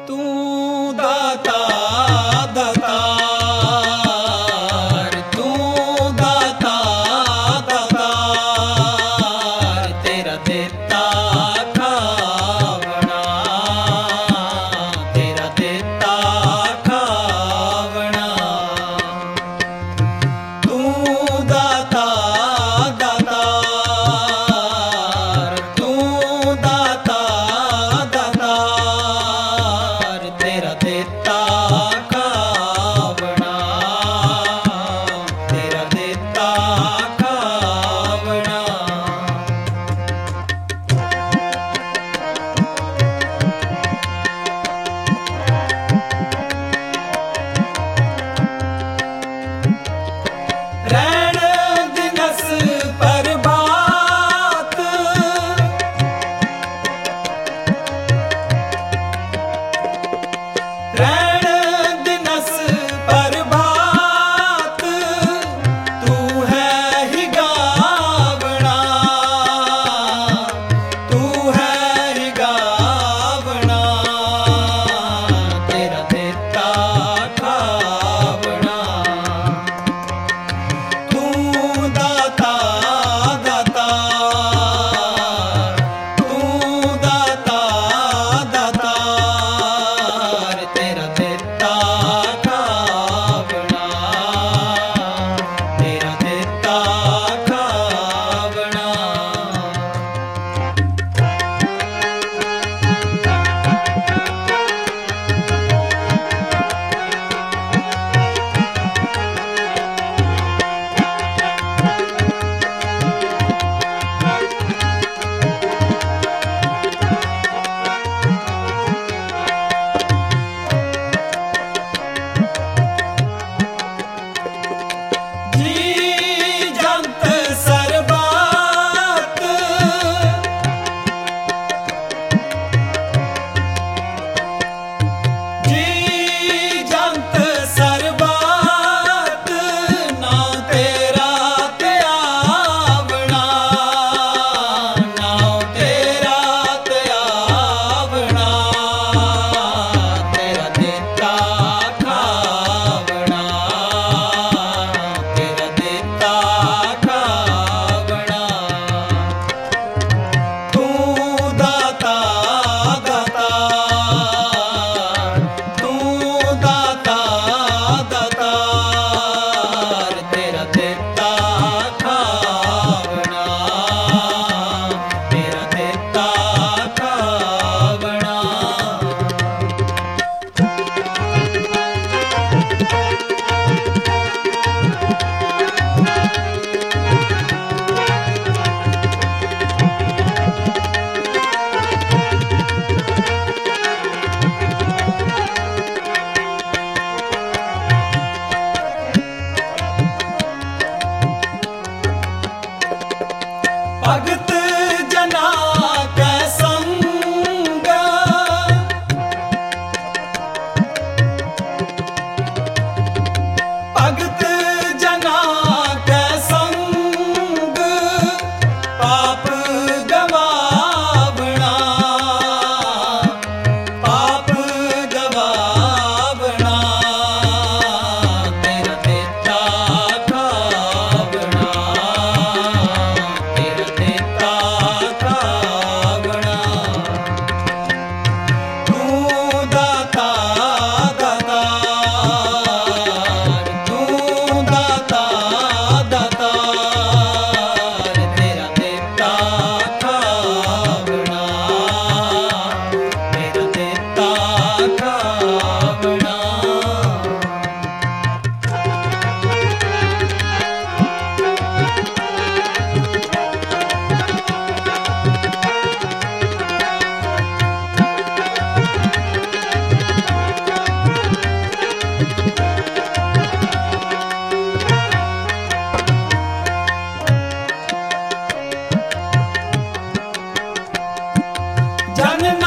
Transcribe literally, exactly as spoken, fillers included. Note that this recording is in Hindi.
तू दाता दातार, तू दाता दातार, तेरा देता खावना, तेरा देता खावना। तू दाता दातार, तू दाता दातार, तेरा देता खावना, तेरा देता खावना। रैण दिनस प्रभात, रैण दिनस प्रभात, तू है ही गावना, तू है ही गावना, तेरा देता खावना। तू दाता दातार, तू दाता दातार, तेरा देता खावना, तेरा देता खावना। जी जंत सरबात, जी जंत सरबात, ना तेरा त्यावना, ना तेरा त्यावना, तेरा देता खावना, तेरा देता खावना। तू दाता दातार, तू दाता दातार, तेरा देता खावना, तेरा देता खावना। भगत जना कै संग, भगत जना कै संग, पाप गवावना, पाप गवावना, तेरा देता खावना, तेरा देता खावना। तू दाता दातार, तू दाता दातार, तेरा देता खावना, तेरा देता खावना। जन